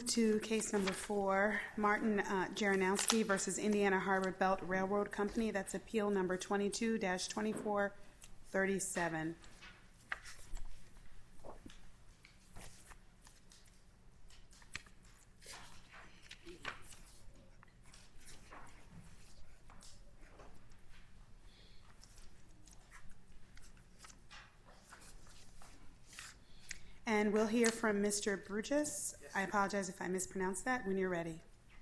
move to case number 4, Martin Jaranowski versus Indiana Harbor Belt Railroad Company. That's appeal number 22-2437. And we'll hear from Mr. Burgess. I apologize if I mispronounced that. When you're ready.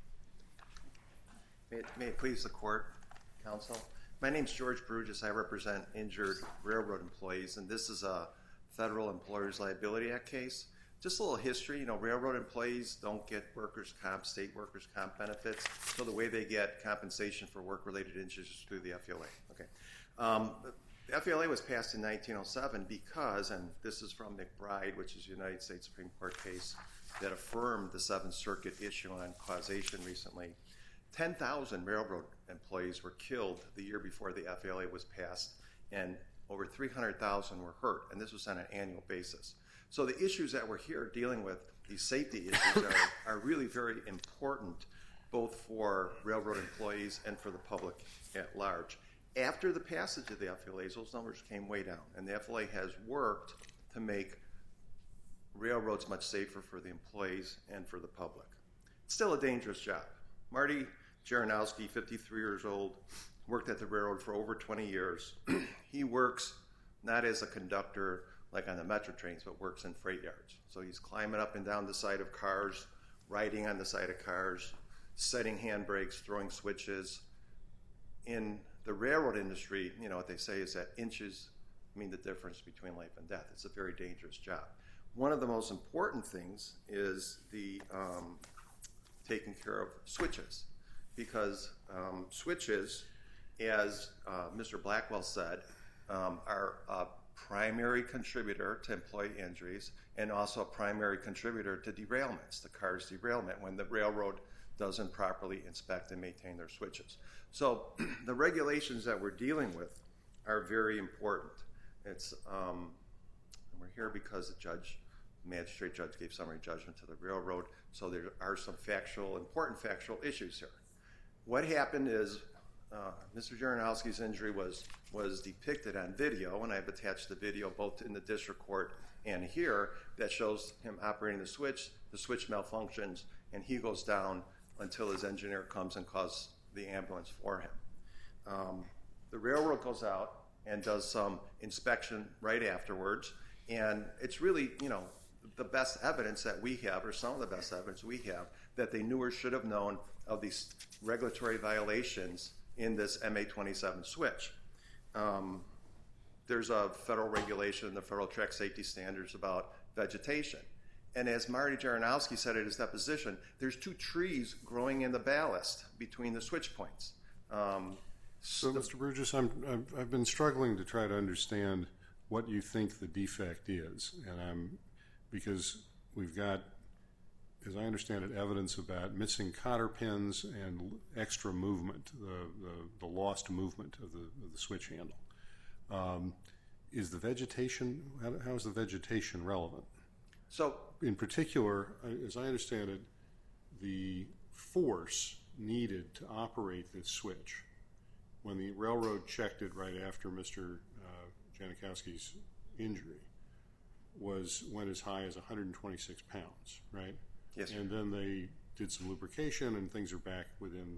May it please the court, counsel. My name's George Burgess. I represent injured railroad employees, and this is a Federal Employers Liability Act case. Just a little history. Railroad employees don't get workers' comp, state workers' comp benefits, so the way they get compensation for work-related injuries is through the FLA. Okay. The FLA was passed in 1907 because, and this is from McBride, which is a United States Supreme Court case that affirmed the Seventh Circuit issue on causation recently, 10,000 railroad employees were killed the year before the FLA was passed, and over 300,000 were hurt, and this was on an annual basis. So the issues that we're here dealing with, these safety issues, are really very important, both for railroad employees and for the public at large. After the passage of the FLAs, those numbers came way down, and the FLA has worked to make railroads much safer for the employees and for the public. It's still a dangerous job. Marty Jaranowski, 53 years old, worked at the railroad for over 20 years. He works not as a conductor like on the metro trains, but works in freight yards. So he's climbing up and down the side of cars, riding on the side of cars, setting handbrakes, throwing switches. In the railroad industry, what they say is that inches mean the difference between life and death. It's a very dangerous job. One of the most important things is the taking care of switches, because switches, as Mr. Blackwell said, are a primary contributor to employee injuries and also a primary contributor to derailments, the car's derailment, when the railroad doesn't properly inspect and maintain their switches. So the regulations that we're dealing with are very important. It's we're here because the magistrate judge gave summary judgment to the railroad, so there are some important factual issues here. What happened is Mr. Jaranowski's injury was depicted on video, and I've attached the video both in the district court and here that shows him operating the switch malfunctions, and he goes down until his engineer comes and calls the ambulance for him. The railroad goes out and does some inspection right afterwards, and it's really, the best evidence that we have, or some of the best evidence we have, that they knew or should have known of these regulatory violations in this MA-27 switch. There's a federal regulation, the Federal Track Safety Standards, about vegetation. And as Marty Jaranowski said at his deposition, there's 2 trees growing in the ballast between the switch points. So, Mr. Burgess, I've been struggling to try to understand what you think the defect is, because we've got, as I understand it, evidence about missing cotter pins and extra movement, the lost movement of the switch handle. Is the vegetation, how is the vegetation relevant? So, in particular, as I understand it, the force needed to operate this switch, when the railroad checked it right after Mr. Janikowski's injury, went as high as 126 pounds, right? Yes, sir. And then they did some lubrication and things are back within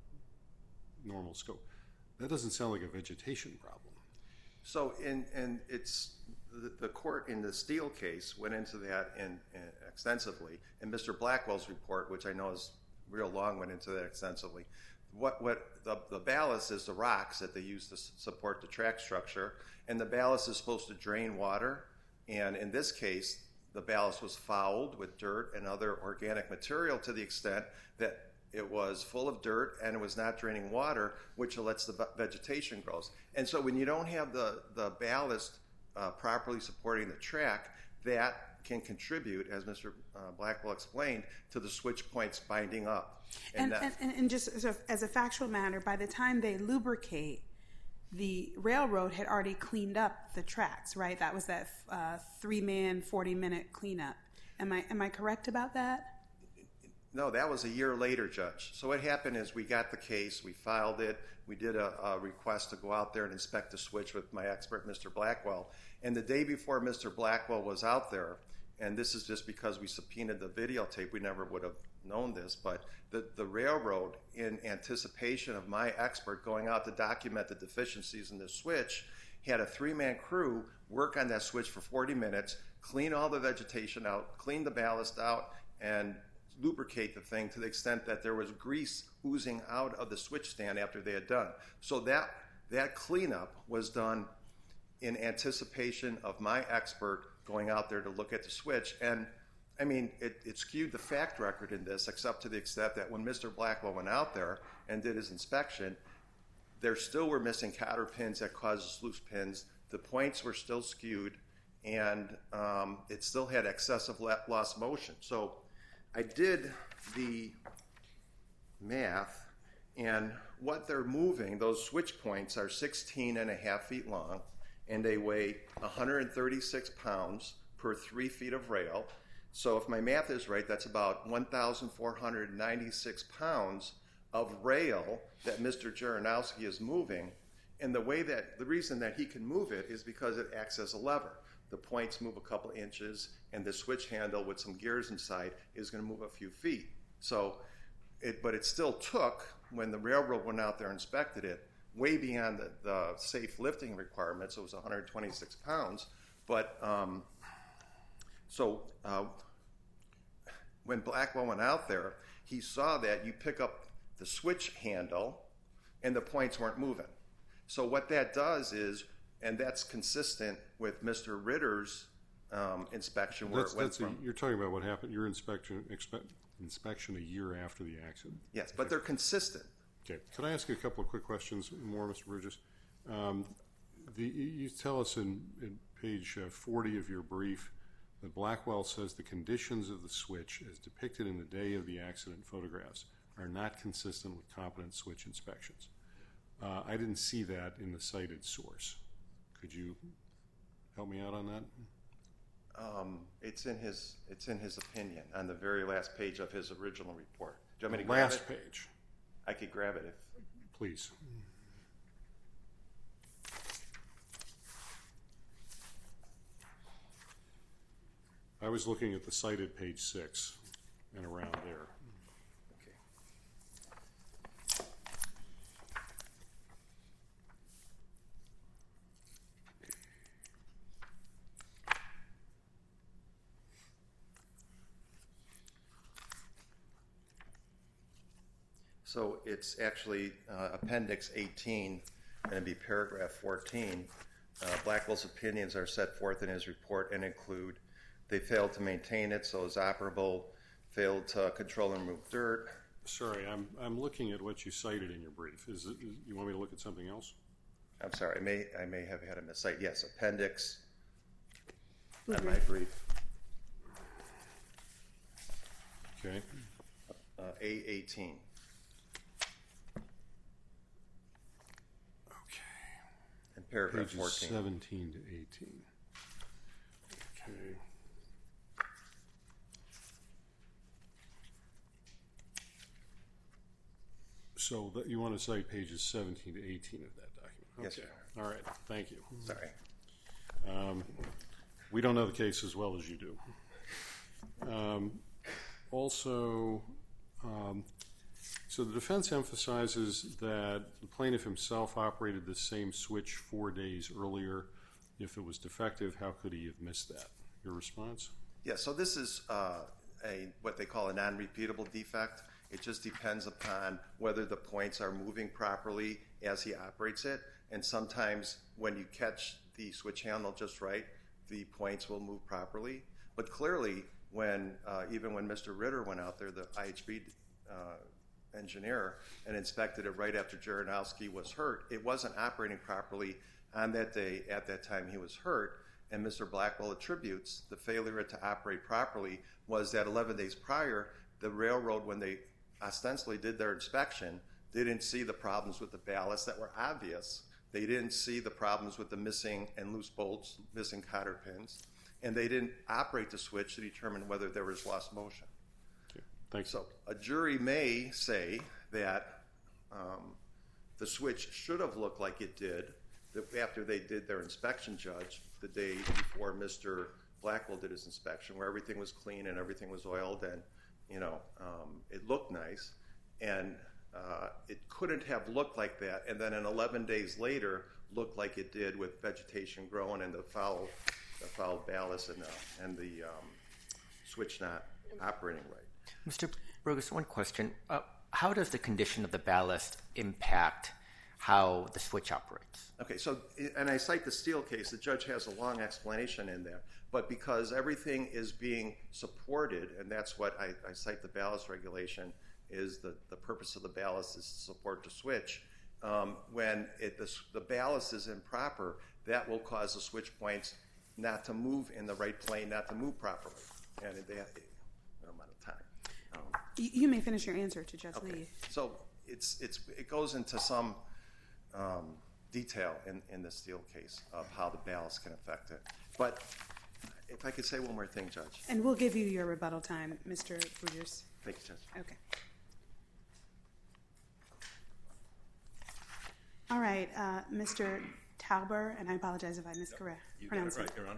normal scope. That doesn't sound like a vegetation problem. So, it's the court in the Steele case went into that extensively, and Mr. Blackwell's report, which I know is real long, went into that extensively. What the ballast is the rocks that they use to support the track structure, and the ballast is supposed to drain water, and in this case, the ballast was fouled with dirt and other organic material to the extent that it was full of dirt and it was not draining water, which lets the vegetation grow. And so when you don't have the ballast properly supporting the track, that can contribute, as Mr. Blackwell explained, to the switch points binding up. And just as a factual matter, by the time they lubricate, the railroad had already cleaned up the tracks, right? That was that 3-man, 40-minute cleanup. Am I correct about that? No, that was a year later, Judge. So what happened is we got the case, we filed it, we did a request to go out there and inspect the switch with my expert, Mr. Blackwell. And the day before Mr. Blackwell was out there, and this is just because we subpoenaed the videotape, we never would have known this, but the railroad, in anticipation of my expert going out to document the deficiencies in the switch, had a 3-man crew work on that switch for 40 minutes, clean all the vegetation out, clean the ballast out, and lubricate the thing to the extent that there was grease oozing out of the switch stand after they had done. So that cleanup was done in anticipation of my expert going out there to look at the switch. And I mean, it skewed the fact record in this, except to the extent that when Mr. Blackwell went out there and did his inspection, there still were missing cotter pins that caused loose pins. The points were still skewed, and it still had excessive loss motion. So I did the math, and what they're moving, those switch points are 16.5 feet long, and they weigh 136 pounds per 3 feet of rail. So if my math is right, that's about 1,496 pounds of rail that Mr. Jaranowski is moving. And the reason that he can move it is because it acts as a lever. The points move a couple inches, and the switch handle with some gears inside is going to move a few feet. But it still took, when the railroad went out there and inspected it, way beyond the safe lifting requirements. It was 126 pounds. But when Blackwell went out there, he saw that you pick up the switch handle and the points weren't moving. So what that does is, and that's consistent with Mr. Ritter's inspection where it went from. You're talking about what happened, your inspection a year after the accident. Yes, but they're consistent. Okay. Could I ask you a couple of quick questions more, Mr. Burgess? You tell us in page 40 of your brief that Blackwell says the conditions of the switch as depicted in the day of the accident photographs are not consistent with competent switch inspections. I didn't see that in the cited source. Could you help me out on that? It's in his opinion on the very last page of his original report. Do you want me to grab it? Last page. I could grab it if. Please. I was looking at the cited page 6 and around there. Okay. So it's actually Appendix 18, and it'd be paragraph 14. Blackwell's opinions are set forth in his report and include: they failed to maintain it so it's operable, failed to control and remove dirt. Sorry, I'm looking at what you cited in your brief. You want me to look at something else? I'm sorry, I may have had a miscite. Yes, appendix on my brief. Okay. A18. And paragraph Pages 14. 17 to 18. Okay. So you want to cite pages 17 to 18 of that document? Okay. Yes, sir. All right. Thank you. Sorry. We don't know the case as well as you do. So the defense emphasizes that the plaintiff himself operated the same switch 4 days earlier. If it was defective, how could he have missed that? Your response? Yeah, so this is what they call a non-repeatable defect. It just depends upon whether the points are moving properly as he operates it. And sometimes when you catch the switch handle just right, the points will move properly. But clearly, even when Mr. Ritter went out there, the IHB engineer, and inspected it right after Jaranowski was hurt, it wasn't operating properly on that day at that time he was hurt. And Mr. Blackwell attributes the failure to operate properly was that 11 days prior, the railroad, when they ostensibly did their inspection, they didn't see the problems with the ballast that were obvious. They didn't see the problems with the missing and loose bolts, missing cotter pins, and they didn't operate the switch to determine whether there was lost motion. Thanks. So a jury may say that the switch should have looked like it did after they did their inspection, Judge, the day before Mr. Blackwell did his inspection, where everything was clean and everything was oiled and, it looked nice. And it couldn't have looked like that. And then 11 days later, looked like it did with vegetation growing and the foul ballast and the switch not operating right. Mr. Bruges, one question. How does the condition of the ballast impact how the switch operates? Okay, so, and I cite the Steele case. The judge has a long explanation in there. But because everything is being supported, and that's what I cite the ballast regulation, is the purpose of the ballast is to support the switch. When the ballast is improper, that will cause the switch points not to move in the right plane, not to move properly. And they have no amount of time. You may finish your answer to Judge Lee. So it goes into some detail in the Steele case of how the ballast can affect it. But if I could say one more thing, Judge. And we'll give you your rebuttal time, Mr. Bruges. Thank you, Judge. Okay. All right, Mr. Tauber, and I apologize if I mispronounce it. You got it right, Your Honor.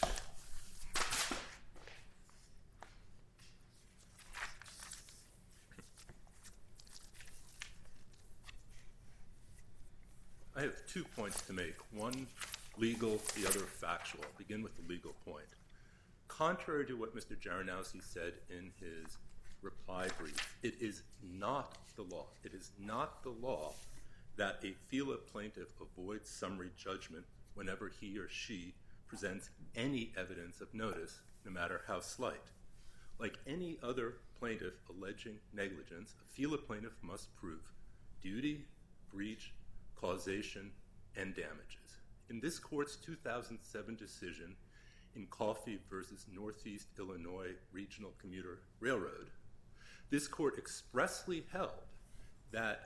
I have 2 points to make. One legal, the other factual. I'll begin with the legal point. Contrary to what Mr. Jaranowski said in his reply brief, it is not the law. It is not the law that a FELA plaintiff avoids summary judgment whenever he or she presents any evidence of notice, no matter how slight. Like any other plaintiff alleging negligence, a FELA plaintiff must prove duty, breach, causation, and damages. In this court's 2007 decision in Coffey versus Northeast Illinois Regional Commuter Railroad, this court expressly held that,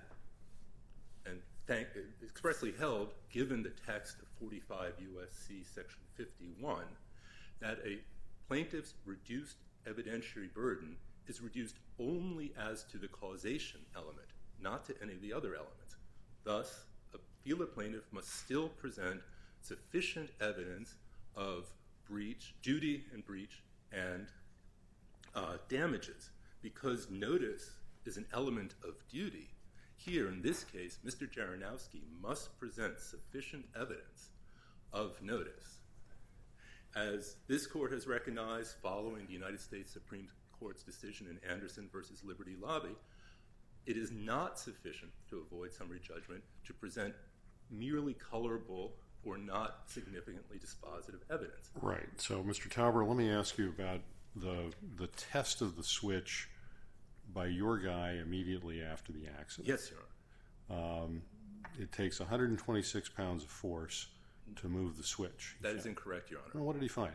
given the text of 45 U.S.C. Section 51, that a plaintiff's reduced evidentiary burden is reduced only as to the causation element, not to any of the other elements. Thus, a FELA plaintiff must still present sufficient evidence of breach, duty and breach, and damages. Because notice is an element of duty, here in this case, Mr. Jaranowski must present sufficient evidence of notice. As this court has recognized following the United States Supreme Court's decision in Anderson versus Liberty Lobby, it is not sufficient to avoid summary judgment to present merely colorable or not significantly dispositive evidence. Right. So, Mr. Tauber, let me ask you about the test of the switch by your guy immediately after the accident. Yes, Your Honor. It takes 126 pounds of force to move the switch. That is incorrect, Your Honor. Well, what did he find?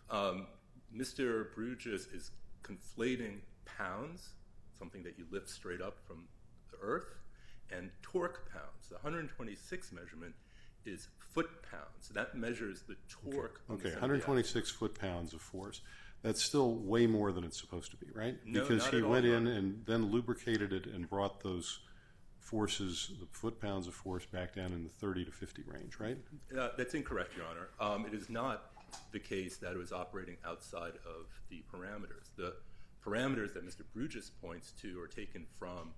Mr. Bruges is conflating pounds, something that you lift straight up from the earth, and torque pounds. The 126 measurement is foot-pounds. That measures the torque. Okay, 126 foot-pounds of force. That's still way more than it's supposed to be, right? No, because not he at all, went Your in Honor. and then lubricated it and brought those forces, the foot-pounds of force, back down in the 30 to 50 range, right? That's incorrect, Your Honor. It is not the case that it was operating outside of the parameters. The parameters that Mr. Bruges points to are taken from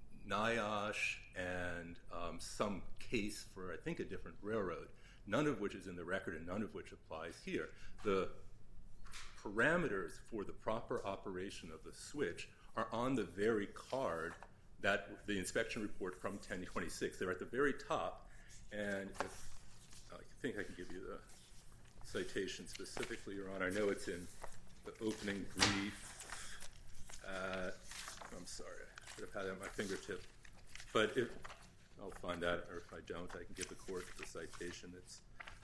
NIOSH and some case for, I think, a different railroad, none of which is in the record and none of which applies here. The parameters for the proper operation of the switch are on the very card that the inspection report from 1026. They're at the very top, and if I think I can give you the citation specifically, Your Honor. I know it's in the opening brief. I'm sorry, I should have had it at my fingertip. But if I'll find that, or if I don't, I can give the court the citation. It's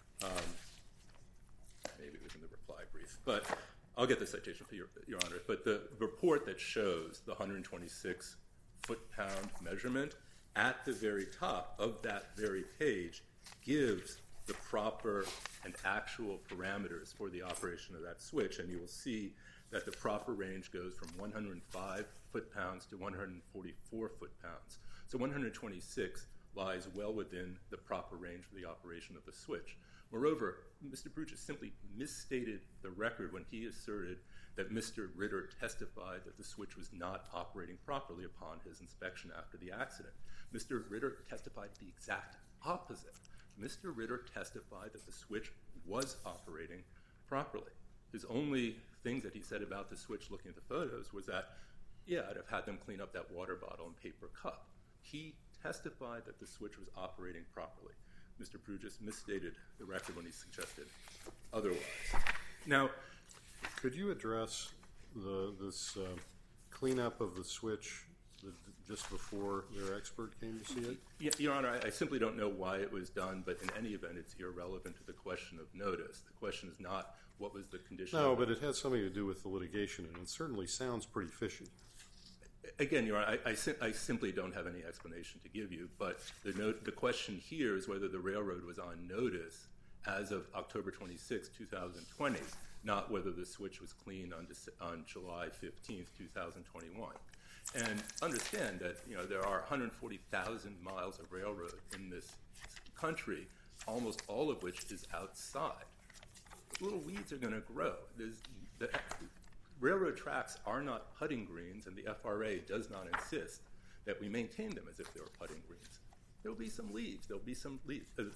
maybe it was in the reply brief, but I'll get the citation for Your Honor. But the report that shows the 126 foot-pound measurement at the very top of that very page gives the proper and actual parameters for the operation of that switch, and you will see that the proper range goes from 105 foot-pounds to 144 foot-pounds. So 126 lies well within the proper range for the operation of the switch. Moreover, Mr. Bruges simply misstated the record when he asserted that Mr. Ritter testified that the switch was not operating properly upon his inspection after the accident. Mr. Ritter testified the exact opposite. Mr. Ritter testified that the switch was operating properly. His only thing that he said about the switch looking at the photos was that, yeah, I'd have had them clean up that water bottle and paper cup. He testified that the switch was operating properly. Mr. Bruges misstated the record when he suggested otherwise. Now, could you address this cleanup of the switch just before their expert came to see it? Your Honor, I simply don't know why it was done, but in any event, it's irrelevant to the question of notice. The question is not what was the condition. No, but it has something to do with the litigation, and it certainly sounds pretty fishy. Again, Your Honor, I simply don't have any explanation to give you, but the question here is whether the railroad was on notice as of October 26, 2020, not whether the switch was cleaned on July 15, 2021. And understand that there are 140,000 miles of railroad in this country, almost all of which is outside. Little weeds are going to grow. The railroad tracks are not putting greens, and the FRA does not insist that we maintain them as if they were putting greens. There will be some leaves. There will be some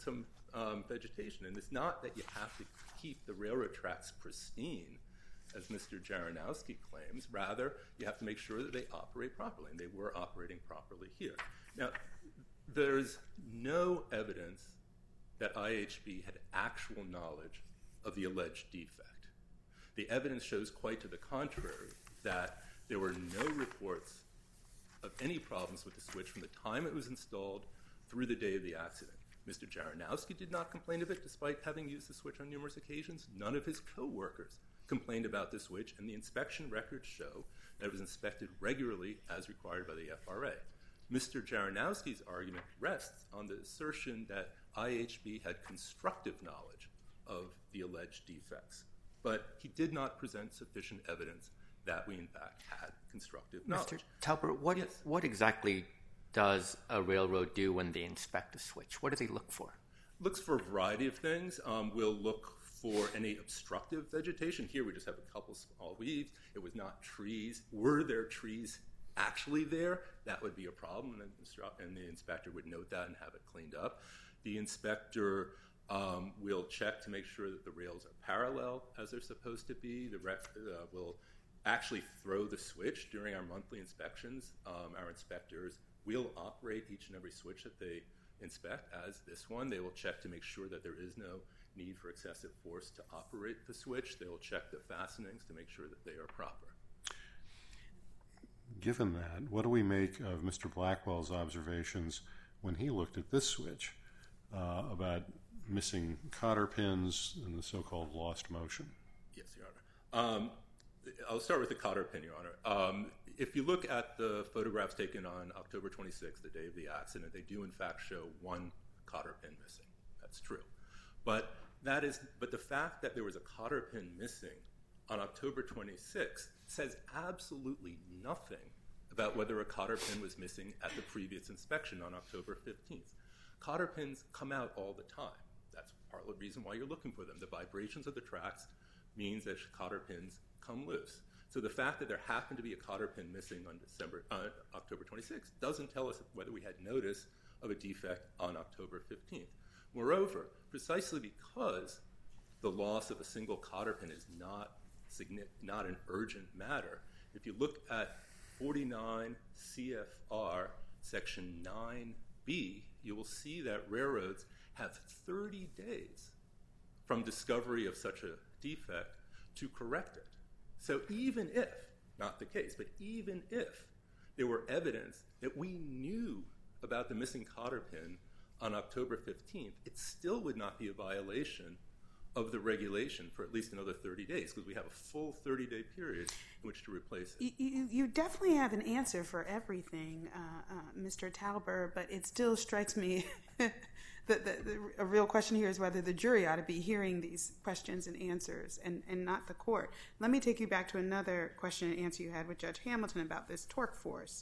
vegetation. And it's not that you have to keep the railroad tracks pristine, as Mr. Jaranowski claims. Rather, you have to make sure that they operate properly, and they were operating properly here. Now, there's no evidence that IHB had actual knowledge of the alleged defect. The evidence shows quite to the contrary, that there were no reports of any problems with the switch from the time it was installed through the day of the accident. Mr. Jaranowski did not complain of it despite having used the switch on numerous occasions. None of his co-workers complained about the switch, and the inspection records show that it was inspected regularly as required by the FRA. Mr. Jaranowski's argument rests on the assertion that IHB had constructive knowledge of the alleged defects, but he did not present sufficient evidence that we in fact had constructive knowledge. Mr. Talbert, what exactly does a railroad do when they inspect a switch? What do they look for? Looks for a variety of things. We'll look for any obstructive vegetation. Here we just have a couple small weeds. It was not trees. Were there trees actually there? That would be a problem, and the inspector would note that and have it cleaned up. The inspector will check to make sure that the rails are parallel as they're supposed to be. We'll actually throw the switch during our monthly inspections. Our inspectors will operate each and every switch that they inspect as this one. They will check to make sure that there is no need for excessive force to operate the switch. They will check the fastenings to make sure that they are proper. Given that, what do we make of Mr. Blackwell's observations when he looked at this switch about missing cotter pins and the so-called lost motion? Yes, Your Honor. I'll start with the cotter pin, Your Honor. If you look at the photographs taken on October 26th, the day of the accident, they do in fact show one cotter pin missing. That's true. But the fact that there was a cotter pin missing on October 26th says absolutely nothing about whether a cotter pin was missing at the previous inspection on October 15th. Cotter pins come out all the time. That's part of the reason why you're looking for them. The vibrations of the tracks means that cotter pins come loose. So the fact that there happened to be a cotter pin missing on October 26th doesn't tell us whether we had notice of a defect on October 15th. Moreover, precisely because the loss of a single cotter pin is not an urgent matter, if you look at 49 CFR section 9B, you will see that railroads have 30 days from discovery of such a defect to correct it. So even if, not the case, but even if there were evidence that we knew about the missing cotter pin on October 15th, it still would not be a violation of the regulation for at least another 30 days because we have a full 30-day period in which to replace it. You definitely have an answer for everything, Mr. Talber, but it still strikes me a real question here is whether the jury ought to be hearing these questions and answers and not the court. Let me take you back to another question and answer you had with Judge Hamilton about this torque force.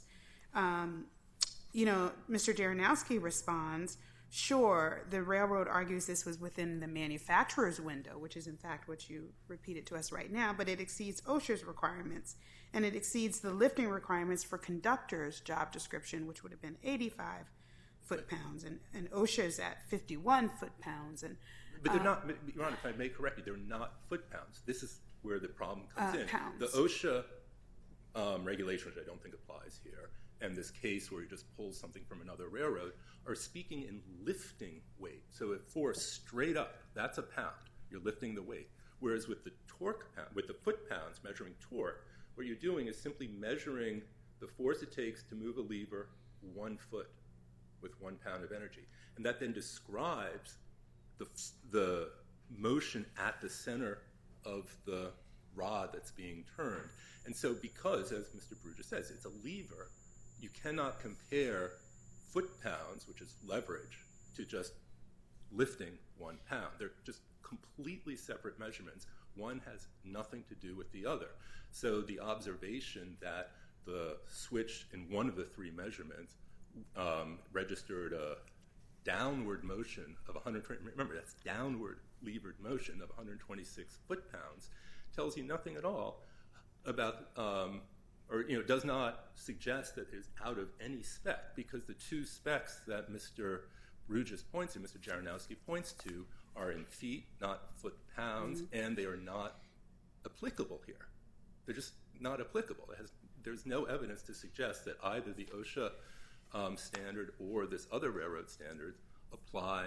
Mr. Jaranowski responds, sure, the railroad argues this was within the manufacturer's window, which is in fact what you repeated to us right now, but it exceeds OSHA's requirements, and it exceeds the lifting requirements for conductor's job description, which would have been 85 foot-pounds, and OSHA's at 51 foot-pounds. But they're not, Your Honor, if I may correct you, they're not foot-pounds. This is where the problem comes in. Pounds. The OSHA regulation, which I don't think applies here, and this case where you just pull something from another railroad, are speaking in lifting weight. So at force straight up, that's a pound. You're lifting the weight. Whereas with the torque pound, with the foot-pounds measuring torque, what you're doing is simply measuring the force it takes to move a lever 1 foot with 1 pound of energy. And that then describes the motion at the center of the rod that's being turned. And so because, as Mr. Bruges says, it's a lever, you cannot compare foot-pounds, which is leverage, to just lifting 1 pound. They're just completely separate measurements. One has nothing to do with the other. So the observation that the switch in one of the 3 measurements registered a downward motion of 120, remember that's downward levered motion of 126 foot-pounds, tells you nothing at all about, does not suggest that it's out of any spec, because the 2 specs that Mr. Bruges points to, Mr. Jaranowski points to, are in feet, not foot-pounds, and they are not applicable here. They're just not applicable. There's no evidence to suggest that either the OSHA standard or this other railroad standard apply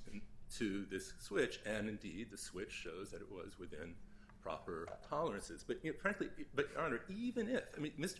to this switch, and indeed the switch shows that it was within proper tolerances. But frankly, Your Honor, even if, Mr.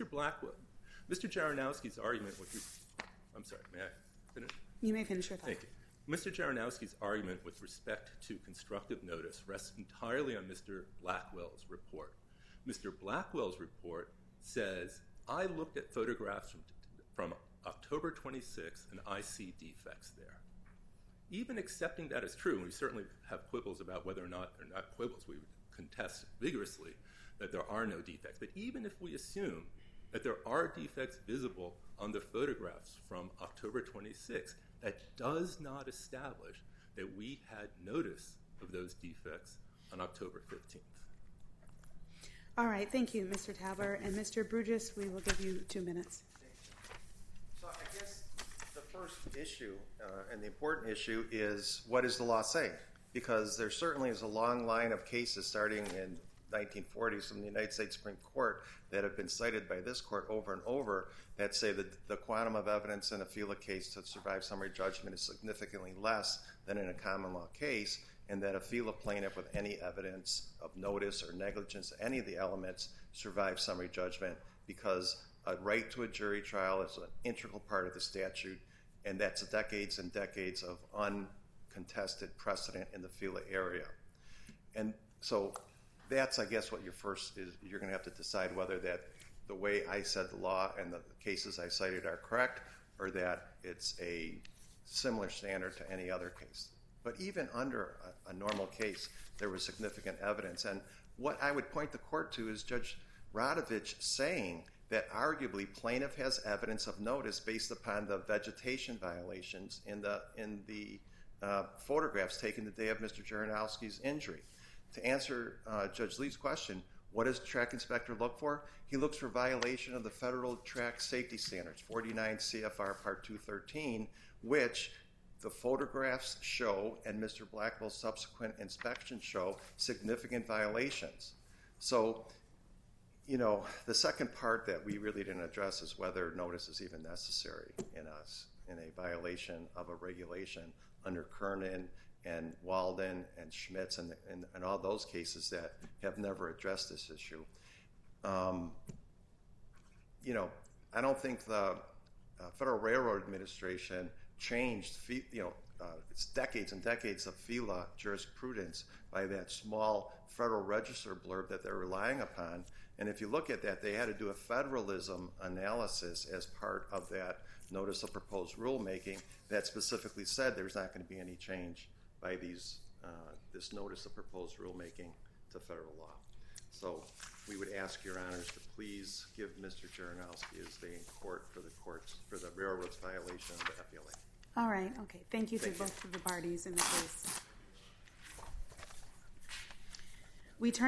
Jaranowski's argument I'm sorry, may I finish? You may finish your thought. Thank you. Mr. Jaranowski's argument with respect to constructive notice rests entirely on Mr. Blackwell's report. Mr. Blackwell's report says, I looked at photographs from October 26th and I see defects there. Even accepting that as true, and we certainly have quibbles about whether or not, quibbles, we would contest vigorously that there are no defects, but even if we assume that there are defects visible on the photographs from October 26th, that does not establish that we had notice of those defects on October 15th. All right, thank you, Mr. Talber. And Mr. Bruges, we will give you 2 minutes. So I guess the first issue, and the important issue, is what does the law say? Because there certainly is a long line of cases starting in 1940s from the United States Supreme Court that have been cited by this court over and over that say that the quantum of evidence in a FILA case to survive summary judgment is significantly less than in a common law case, and that a FILA plaintiff with any evidence of notice or negligence, any of the elements, survives summary judgment because a right to a jury trial is an integral part of the statute, and that's decades and decades of uncontested precedent in the FILA area. And so that's, I guess, what your first is. You're going to have to decide whether that the way I said the law and the cases I cited are correct, or that it's a similar standard to any other case. But even under a normal case, there was significant evidence. And what I would point the court to is Judge Radovich saying that arguably plaintiff has evidence of notice based upon the vegetation violations in the photographs taken the day of Mr. Jaranowski's injury. To answer Judge Lee's question, what does the track inspector look for? He looks for violation of the federal track safety standards, 49 CFR Part 213, which the photographs show and Mr. Blackwell's subsequent inspection show significant violations. So, the second part that we really didn't address is whether notice is even necessary in a violation of a regulation under Kernan and Walden and Schmitz and all those cases that have never addressed this issue. I don't think the Federal Railroad Administration changed, it's decades and decades of FELA jurisprudence by that small Federal Register blurb that they're relying upon. And if you look at that, they had to do a federalism analysis as part of that notice of proposed rulemaking that specifically said there's not going to be any change by this notice of proposed rulemaking to federal law. So we would ask your honors to please give Mr. Jaranowski his day in court for the railroad's violation of the FLA. All right. Okay. Thank you to both of the parties in the case. We turn